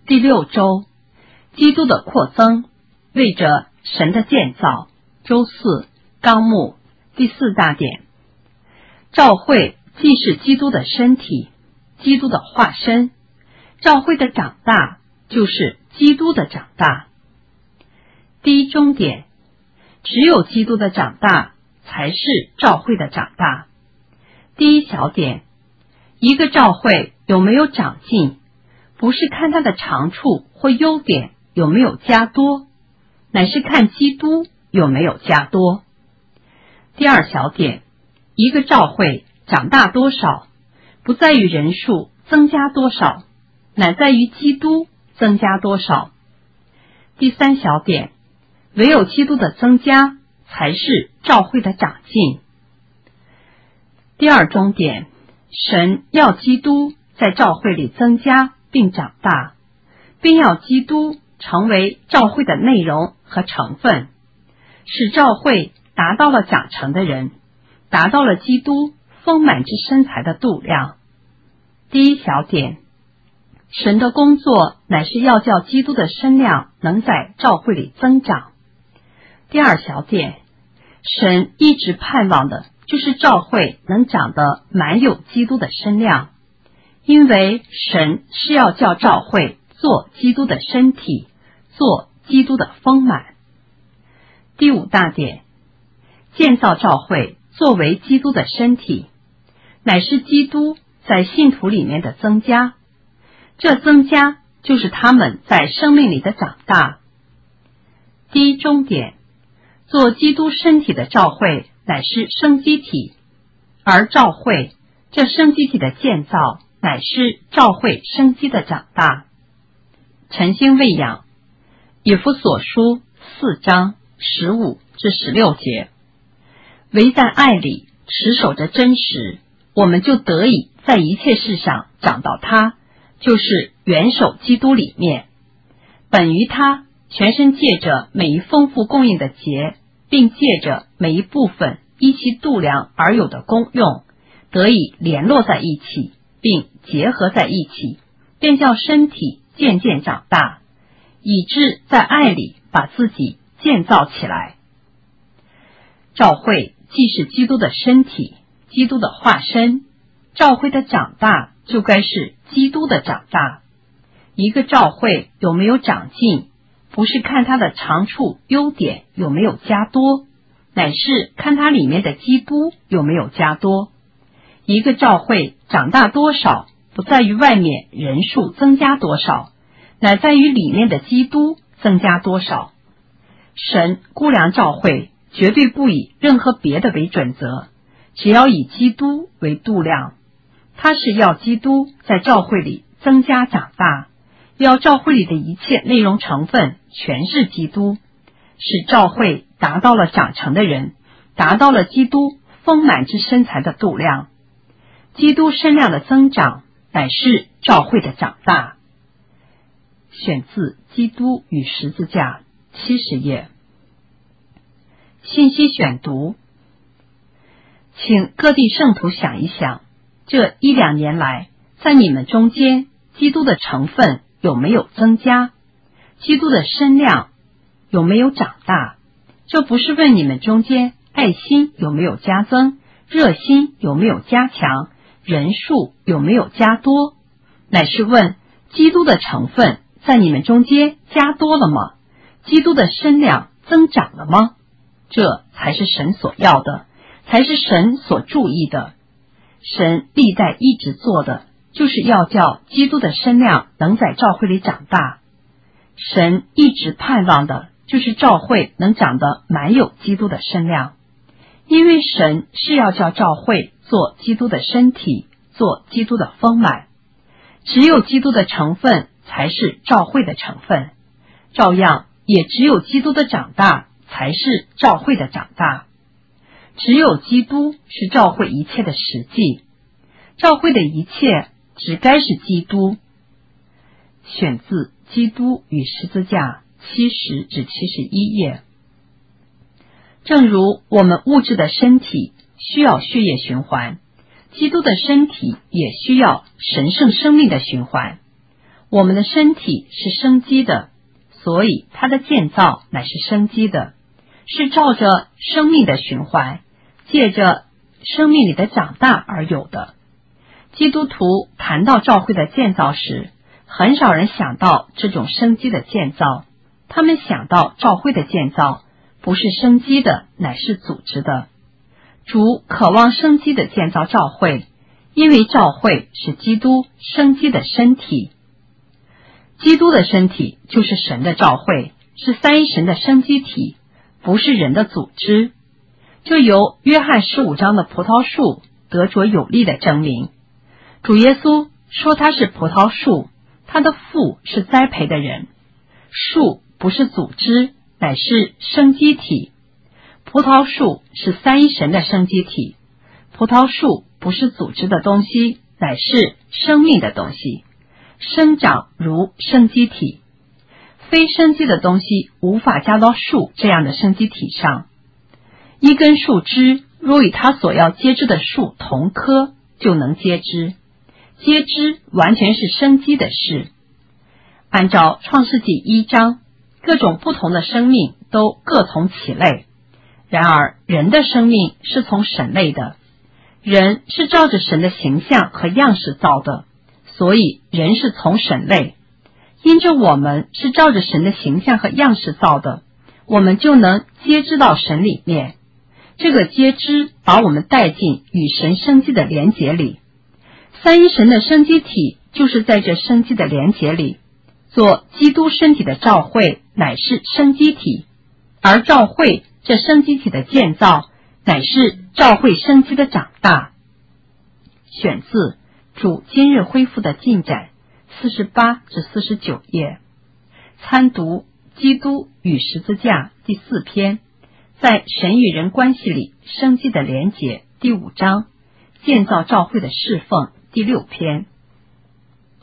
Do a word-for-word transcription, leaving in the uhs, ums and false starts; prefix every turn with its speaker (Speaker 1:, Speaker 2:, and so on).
Speaker 1: 第六周，基督的扩增，为着神的建造。周四，纲目第四大点。教会既是基督的身体，基督的化身，教会的长大就是基督的长大。第一中点，只有基督的长大才是教会的长大。第一小点，一个教会有没有长进，不是看它的长处或优点有没有加多，乃是看基督有没有加多。第二小点，一个教会长大多少，不在于人数增加多少，乃在于基督增加多少。第三小点，唯有基督的增加才是教会的长进。第二中点，神要基督在教会里增加并长大，并要基督成为教会的内容和成分，使教会达到了长成的人，达到了基督丰满之身材的度量。第一小点，神的工作乃是要叫基督的身量能在教会里增长。第二小点，神一直盼望的就是教会能长得满有基督的身量，因为神是要叫教会做基督的身体，做基督的丰满。第五大点，建造教会作为基督的身体，乃是基督在信徒里面的增加，这增加就是他们在生命里的长大。第一中点，做基督身体的教会乃是生机体，而教会这生机体的建造乃是教会生机的长大。晨星喂养，以弗所书四章十五至十六节。唯在爱里持守着真实，我们就得以在一切事上长到他，就是元首基督里面。本于他，全身借着每一丰富供应的节，并借着每一部分依其度量而有的功用，得以联络在一起，并结合在一起，便叫身体渐渐长大，以致在爱里把自己建造起来。教会既是基督的身体，基督的化身，教会的长大就该是基督的长大。一个教会有没有长进，不是看它的长处优点有没有加多，乃是看它里面的基督有没有加多。一个教会长大多少，不在于外面人数增加多少，乃在于里面的基督增加多少。神估量教会绝对不以任何别的为准则，只要以基督为度量。他是要基督在教会里增加长大，要教会里的一切内容成分全是基督，使教会达到了长成的人，达到了基督丰满之身材的度量。基督身量的增长乃是教会的长大。选自《基督与十字架》七十页。信息选读，请各地圣徒想一想，这一两年来，在你们中间，基督的成分有没有增加？基督的身量有没有长大？这不是问你们中间爱心有没有加增，热心有没有加强，人数有没有加多，乃是问基督的成分在你们中间加多了吗？基督的身量增长了吗？这才是神所要的，才是神所注意的。神历代一直做的，就是要叫基督的身量能在教会里长大。神一直盼望的，就是教会能长得满有基督的身量。因为神是要叫教会做基督的身体，做基督的丰满。只有基督的成分才是教会的成分，照样也只有基督的长大才是教会的长大。只有基督是教会一切的实际，教会的一切只该是基督。选自《基督与十字架》七十至七十一页。正如我们物质的身体需要血液循环，基督的身体也需要神圣生命的循环。 我们的身体是生机的，所以它的建造乃是生机的，是照着生命的循环，借着生命里的长大而有的。基督徒谈到教会的建造时，很少人想到这种生机的建造，他们想到教会的建造不是生机的，乃是组织的。主渴望生机的建造教会，因为教会是基督生机的身体。基督的身体就是神的教会，是三一神的生机体，不是人的组织。就由约翰十五章的葡萄树得着有力的证明。主耶稣说他是葡萄树，他的父是栽培的人。树不是组织，乃是生机体。葡萄树是三一神的生机体。葡萄树不是组织的东西，乃是生命的东西，生长如生机体。非生机的东西无法加到树这样的生机体上。一根树枝若与它所要接枝的树同科，就能接枝。接枝完全是生机的事。按照创世纪一章，各种不同的生命都各从其类。然而人的生命是从神类的，人是照着神的形象和样式造的，所以人是从神类。因着我们是照着神的形象和样式造的，我们就能接枝到神里面。这个接枝把我们带进与神生机的连结里。三一神的生机体就是在这生机的连结里。做基督身体的教会乃是生机体，而教会这生机体的建造乃是教会生机的长大。选自主今日恢复的进展四十八至四十九页。参读基督与十字架第四篇，在神与人关系里生机的连结第五章，建造教会的侍奉第六篇。